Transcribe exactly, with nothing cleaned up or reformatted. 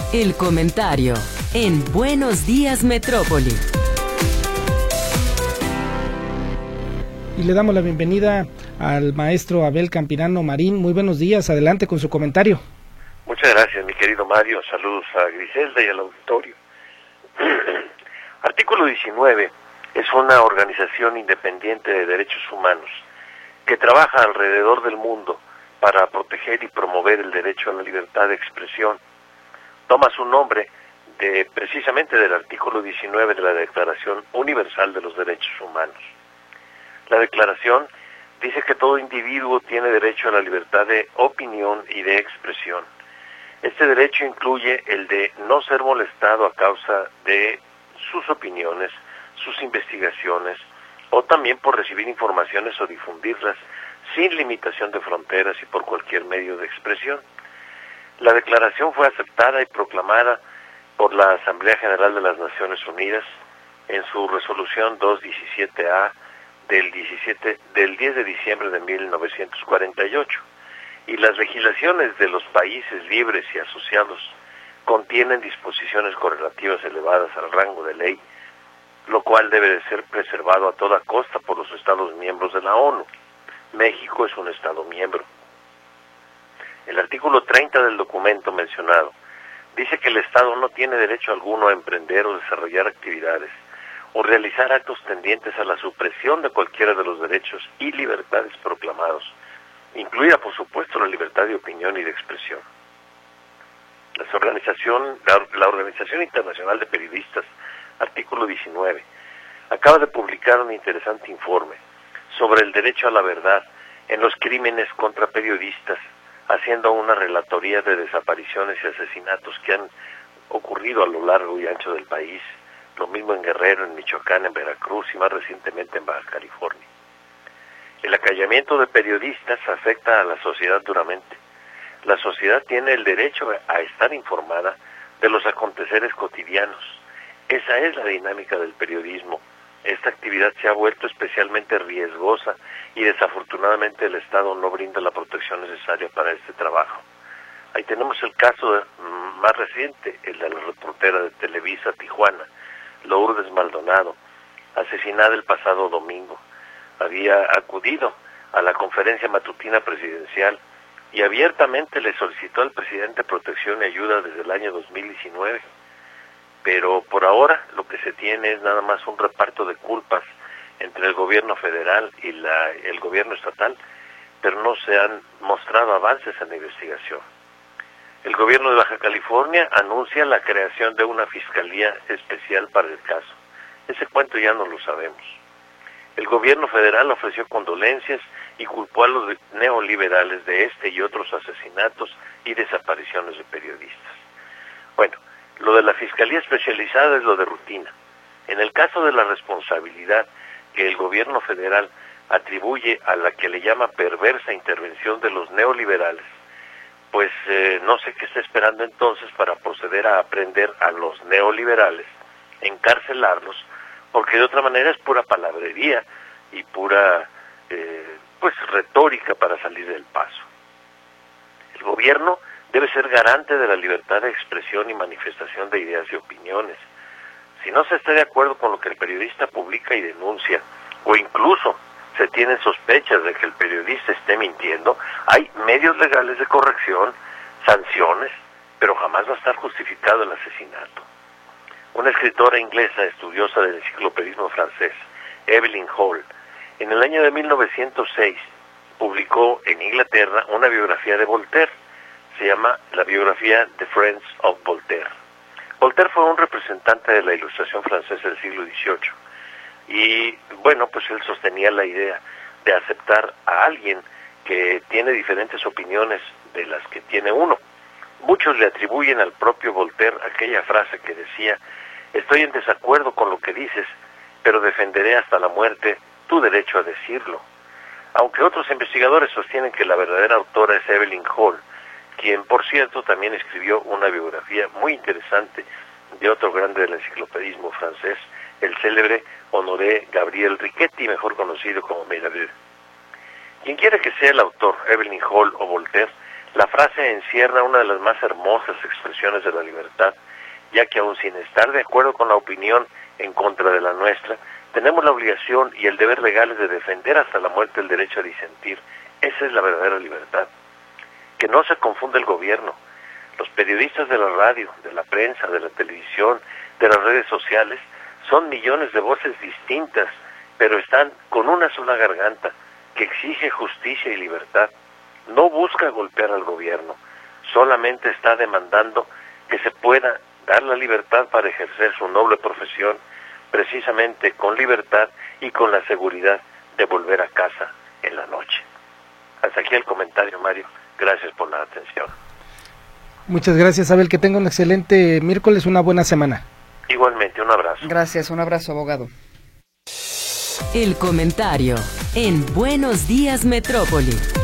El comentario en Buenos Días Metrópoli. Y le damos la bienvenida al maestro Abel Campirano Marín. Muy buenos días, adelante con su comentario. Muchas gracias, mi querido Mario. Saludos a Griselda y al auditorio. Artículo diecinueve es una organización independiente de derechos humanos que trabaja alrededor del mundo para proteger y promover el derecho a la libertad de expresión. Toma su nombre de, precisamente del artículo diecinueve de la Declaración Universal de los Derechos Humanos. La declaración dice que todo individuo tiene derecho a la libertad de opinión y de expresión. Este derecho incluye el de no ser molestado a causa de sus opiniones, sus investigaciones, o también por recibir informaciones o difundirlas sin limitación de fronteras y por cualquier medio de expresión. La declaración fue aceptada y proclamada por la Asamblea General de las Naciones Unidas en su resolución doscientos diecisiete A del, diecisiete, del diez de diciembre de mil novecientos cuarenta y ocho, y las legislaciones de los países libres y asociados contienen disposiciones correlativas elevadas al rango de ley, lo cual debe de ser preservado a toda costa por los Estados miembros de la ONU. México es un Estado miembro. El artículo treinta del documento mencionado dice que el Estado no tiene derecho alguno a emprender o desarrollar actividades o realizar actos tendientes a la supresión de cualquiera de los derechos y libertades proclamados, incluida por supuesto la libertad de opinión y de expresión. La organización, la, la Organización Internacional de Periodistas, artículo diecinueve, acaba de publicar un interesante informe sobre el derecho a la verdad en los crímenes contra periodistas, haciendo una relatoría de desapariciones y asesinatos que han ocurrido a lo largo y ancho del país, lo mismo en Guerrero, en Michoacán, en Veracruz y más recientemente en Baja California. El acallamiento de periodistas afecta a la sociedad duramente. La sociedad tiene el derecho a estar informada de los aconteceres cotidianos. Esa es la dinámica del periodismo. Esta actividad se ha vuelto especialmente riesgosa y desafortunadamente el Estado no brinda la protección necesaria para este trabajo. Ahí tenemos el caso de, más reciente, el de la reportera de Televisa Tijuana, Lourdes Maldonado, asesinada el pasado domingo. Había acudido a la conferencia matutina presidencial y abiertamente le solicitó al presidente protección y ayuda desde el año dos mil diecinueve. Pero por ahora lo que se tiene es nada más un reparto de culpas entre el gobierno federal y la, el gobierno estatal, pero no se han mostrado avances en la investigación. El gobierno de Baja California anuncia la creación de una fiscalía especial para el caso. Ese cuento ya no lo sabemos. El gobierno federal ofreció condolencias y culpó a los neoliberales de este y otros asesinatos y desapariciones de periodistas. Bueno, lo de la Fiscalía Especializada es lo de rutina. En el caso de la responsabilidad que el gobierno federal atribuye a la que le llama perversa intervención de los neoliberales, pues eh, no sé qué está esperando entonces para proceder a aprender a los neoliberales, encarcelarlos, porque de otra manera es pura palabrería y pura eh, pues retórica para salir del paso. El gobierno debe ser garante de la libertad de expresión y manifestación de ideas y opiniones. Si no se está de acuerdo con lo que el periodista publica y denuncia, o incluso se tienen sospechas de que el periodista esté mintiendo, hay medios legales de corrección, sanciones, pero jamás va a estar justificado el asesinato. Una escritora inglesa estudiosa del enciclopedismo francés, Evelyn Hall, en el año de mil novecientos seis publicó en Inglaterra una biografía de Voltaire. Se llama la biografía The Friends of Voltaire. Voltaire fue un representante de la Ilustración francesa del siglo dieciocho y, bueno, pues él sostenía la idea de aceptar a alguien que tiene diferentes opiniones de las que tiene uno. Muchos le atribuyen al propio Voltaire aquella frase que decía: estoy en desacuerdo con lo que dices, pero defenderé hasta la muerte tu derecho a decirlo. Aunque otros investigadores sostienen que la verdadera autora es Evelyn Hall, quien, por cierto, también escribió una biografía muy interesante de otro grande del enciclopedismo francés, el célebre Honoré Gabriel Riquetti, mejor conocido como Mirabeau. Quien quiera que sea el autor, Evelyn Hall o Voltaire, La frase encierra una de las más hermosas expresiones de la libertad, ya que aun sin estar de acuerdo con la opinión en contra de la nuestra, tenemos la obligación y el deber legales de defender hasta la muerte el derecho a disentir. Esa es la verdadera libertad. Que no se confunda el gobierno. Los periodistas de la radio, de la prensa, de la televisión, de las redes sociales, son millones de voces distintas, pero están con una sola garganta, que exige justicia y libertad. No busca golpear al gobierno, solamente está demandando que se pueda dar la libertad para ejercer su noble profesión, precisamente con libertad y con la seguridad de volver a casa en la noche. Hasta aquí el comentario, Mario. Gracias por la atención. Muchas gracias, Abel. Que tenga un excelente miércoles, una buena semana. Igualmente, un abrazo. Gracias, un abrazo, abogado. El comentario en Buenos Días Metrópoli.